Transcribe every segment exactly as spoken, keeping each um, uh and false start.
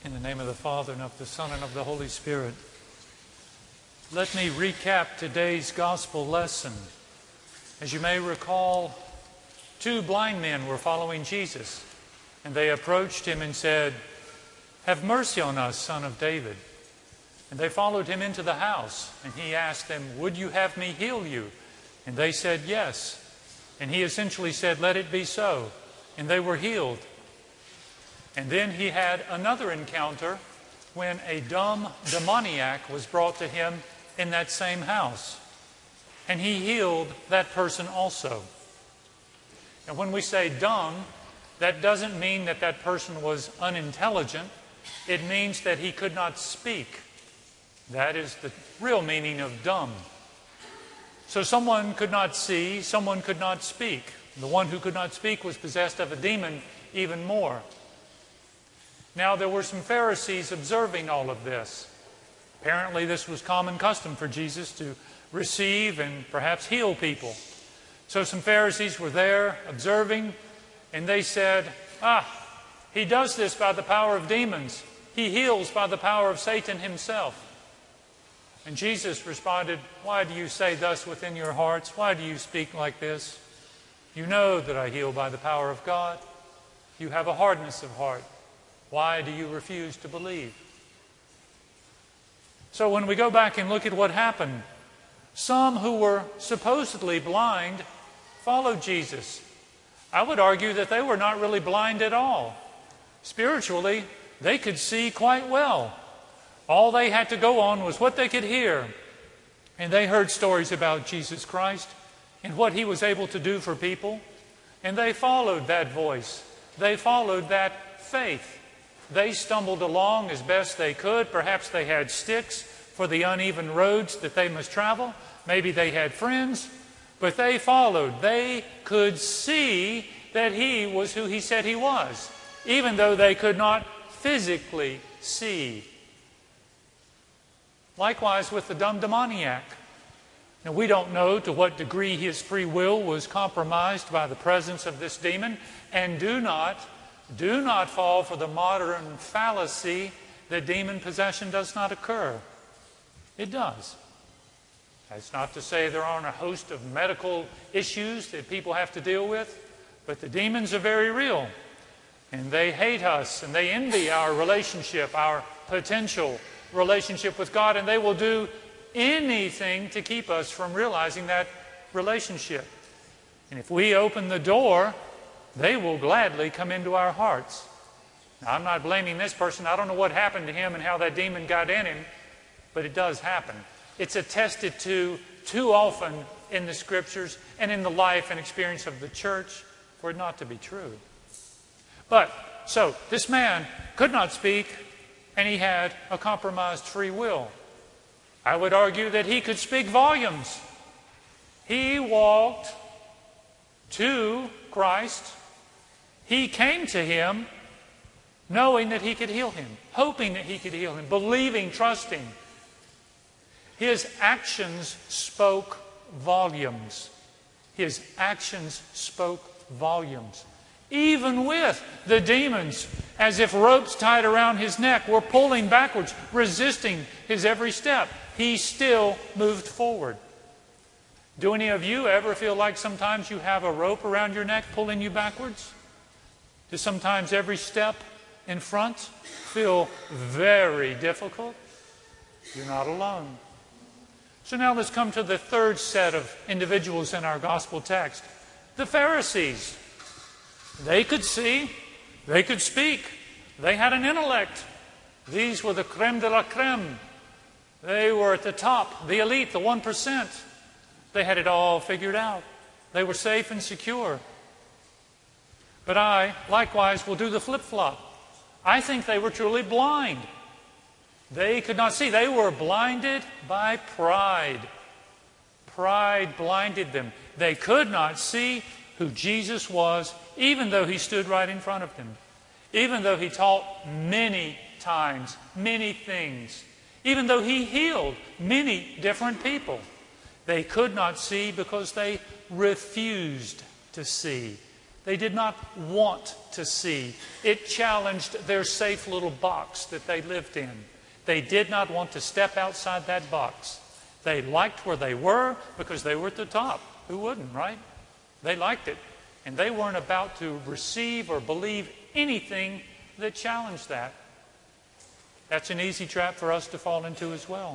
In the name of the Father, and of the Son, and of the Holy Spirit. Let me recap today's gospel lesson. As you may recall, two blind men were following Jesus, and they approached him and said, "Have mercy on us, Son of David." And they followed him into the house, and he asked them, "Would you have me heal you?" And they said, "Yes." And he essentially said, "Let it be so." And they were healed. And then he had another encounter when a dumb demoniac was brought to him in that same house. And he healed that person also. And when we say dumb, that doesn't mean that that person was unintelligent. It means that he could not speak. That is the real meaning of dumb. So someone could not see, someone could not speak. The one who could not speak was possessed of a demon even more. Now, there were some Pharisees observing all of this. Apparently, this was common custom for Jesus to receive and perhaps heal people. So some Pharisees were there observing, and they said, "Ah, he does this by the power of demons. He heals by the power of Satan himself." And Jesus responded, "Why do you say thus within your hearts? Why do you speak like this? You know that I heal by the power of God. You have a hardness of heart. Why do you refuse to believe?" So when we go back and look at what happened, some who were supposedly blind followed Jesus. I would argue that they were not really blind at all. Spiritually, they could see quite well. All they had to go on was what they could hear. And they heard stories about Jesus Christ and what he was able to do for people. And they followed that voice. They followed that faith. They stumbled along as best they could. Perhaps they had sticks for the uneven roads that they must travel. Maybe they had friends. But they followed. They could see that he was who he said he was, even though they could not physically see. Likewise with the dumb demoniac. Now, we don't know to what degree his free will was compromised by the presence of this demon, and do not Do not fall for the modern fallacy that demon possession does not occur. It does. That's not to say there aren't a host of medical issues that people have to deal with, but the demons are very real. And they hate us, and they envy our relationship, our potential relationship with God, and they will do anything to keep us from realizing that relationship. And if we open the door, they will gladly come into our hearts. Now, I'm not blaming this person. I don't know what happened to him and how that demon got in him, but it does happen. It's attested to too often in the Scriptures and in the life and experience of the church for it not to be true. But, so, this man could not speak, and he had a compromised free will. I would argue that he could speak volumes. He walked to Christ. He came to him knowing that he could heal him, hoping that he could heal him, believing, trusting. His actions spoke volumes. His actions spoke volumes. Even with the demons, as if ropes tied around his neck, were pulling backwards, resisting his every step, he still moved forward. Do any of you ever feel like sometimes you have a rope around your neck pulling you backwards? Does sometimes every step in front feel very difficult? You're not alone. So now let's come to the third set of individuals in our gospel text. The Pharisees. They could see. They could speak. They had an intellect. These were the creme de la creme. They were at the top, the elite, the one percent. They had it all figured out. They were safe and secure. But I, likewise, will do the flip-flop. I think they were truly blind. They could not see. They were blinded by pride. Pride blinded them. They could not see who Jesus was, even though he stood right in front of them. Even though he taught many times, many things. Even though he healed many different people. They could not see because they refused to see. They did not want to see. It challenged their safe little box that they lived in. They did not want to step outside that box. They liked where they were because they were at the top. Who wouldn't, right? They liked it. And they weren't about to receive or believe anything that challenged that. That's an easy trap for us to fall into as well.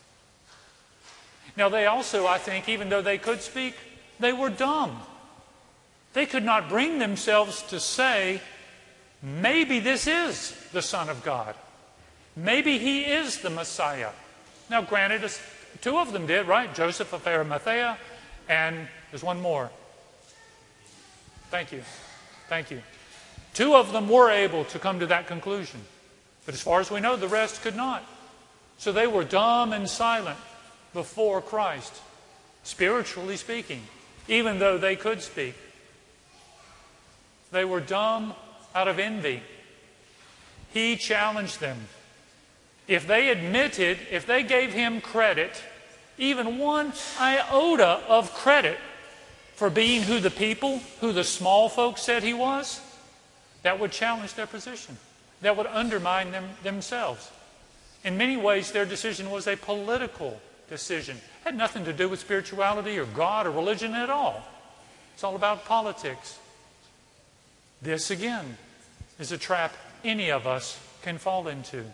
Now, they also, I think, even though they could speak, they were dumb. They could not bring themselves to say, maybe this is the Son of God. Maybe He is the Messiah. Now, granted, two of them did, right? Joseph of Arimathea, and there's one more. Thank you. Thank you. Two of them were able to come to that conclusion. But as far as we know, the rest could not. So they were dumb and silent before Christ, spiritually speaking, even though they could speak. They were dumb out of envy. He challenged them. If they admitted, if they gave Him credit, even one iota of credit for being who the people, who the small folks said He was, that would challenge their position. That would undermine them themselves. In many ways, their decision was a political decision. It had nothing to do with spirituality or God or religion at all. It's all about politics. This, again, is a trap any of us can fall into.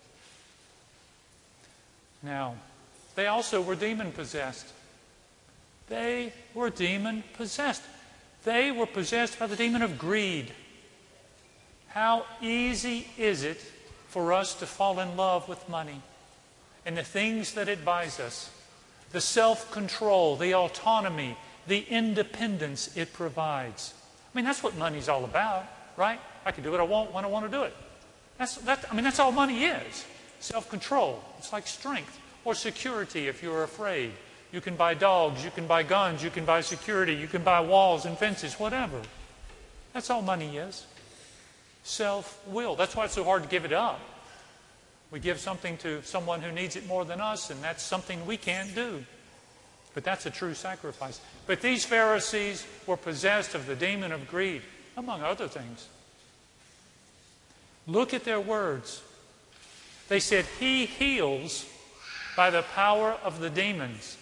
Now, they also were demon-possessed. They were demon-possessed. They were possessed by the demon of greed. How easy is it for us to fall in love with money and the things that it buys us, the self-control, the autonomy, the independence it provides. I mean, that's what money's all about, right? I can do what I want when I want to do it. That's, that, I mean, that's all money is. Self-control. It's like strength. Or security if you're afraid. You can buy dogs, you can buy guns, you can buy security, you can buy walls and fences, whatever. That's all money is. Self-will. That's why it's so hard to give it up. We give something to someone who needs it more than us, and that's something we can't do. But that's a true sacrifice. But these Pharisees were possessed of the demon of greed, among other things. Look at their words. They said, He heals by the power of the demons.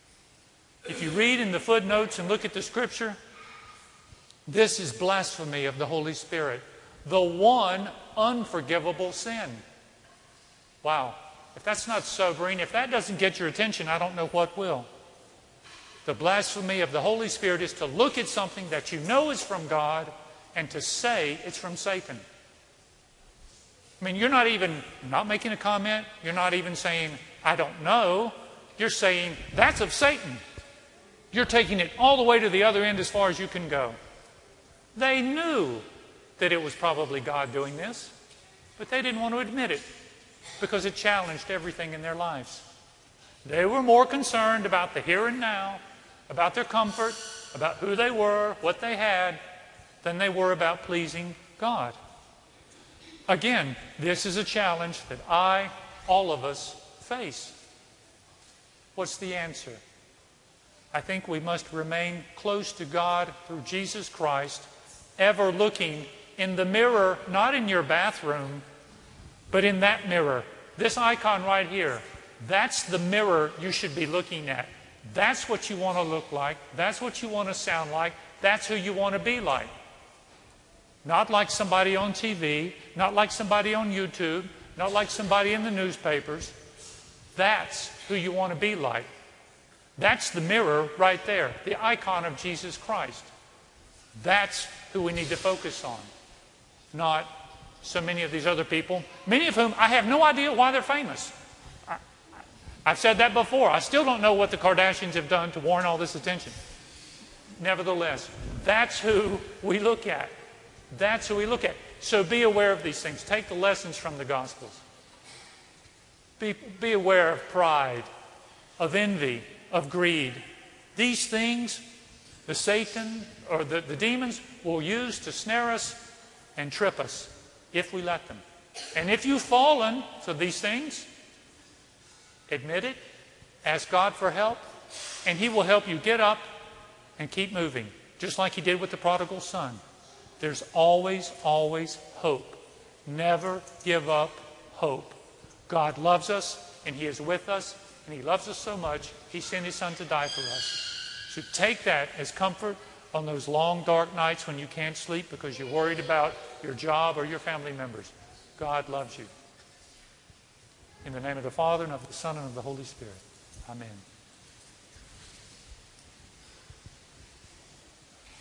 If you read in the footnotes and look at the Scripture, this is blasphemy of the Holy Spirit. The one unforgivable sin. Wow. If that's not sobering, if that doesn't get your attention, I don't know what will. The blasphemy of the Holy Spirit is to look at something that you know is from God and to say it's from Satan. I mean, you're not even, not making a comment. You're not even saying, I don't know. You're saying, that's of Satan. You're taking it all the way to the other end as far as you can go. They knew that it was probably God doing this, but they didn't want to admit it because it challenged everything in their lives. They were more concerned about the here and now, about their comfort, about who they were, what they had, than they were about pleasing God. Again, this is a challenge that I, all of us, face. What's the answer? I think we must remain close to God through Jesus Christ, ever looking in the mirror, not in your bathroom, but in that mirror. This icon right here, that's the mirror you should be looking at. That's what you want to look like. That's what you want to sound like. That's who you want to be like. Not like somebody on T V, not like somebody on YouTube, not like somebody in the newspapers. That's who you want to be like. That's the mirror right there, the icon of Jesus Christ. That's who we need to focus on, not so many of these other people, many of whom I have no idea why they're famous. I, I've said that before. I still don't know what the Kardashians have done to warrant all this attention. Nevertheless, that's who we look at. That's who we look at. So be aware of these things. Take the lessons from the Gospels. Be, be aware of pride, of envy, of greed. These things, the Satan or the, the demons will use to snare us and trip us if we let them. And if you've fallen to these things, admit it, ask God for help, and He will help you get up and keep moving, just like He did with the prodigal son. There's always, always hope. Never give up hope. God loves us, and He is with us, and He loves us so much, He sent His Son to die for us. So take that as comfort on those long, dark nights when you can't sleep because you're worried about your job or your family members. God loves you. In the name of the Father, and of the Son, and of the Holy Spirit. Amen.